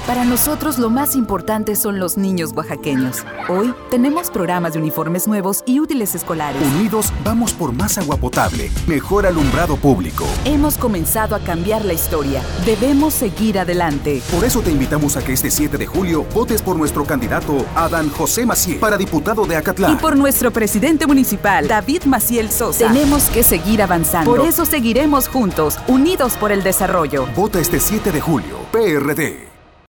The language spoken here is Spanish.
Para nosotros lo más importante son los niños oaxaqueños. Hoy tenemos programas de uniformes nuevos y útiles escolares. Unidos vamos por más agua potable, mejor alumbrado público. Hemos comenzado a cambiar la historia. Debemos seguir adelante. Por eso te invitamos a que este 7 de julio votes por nuestro candidato Adán José Maciel para diputado de Acatlán. Y por nuestro presidente municipal, David Maciel Sosa. Tenemos que seguir avanzando. Por eso seguiremos juntos, unidos por el desarrollo. Vota este 7 de julio, PRD.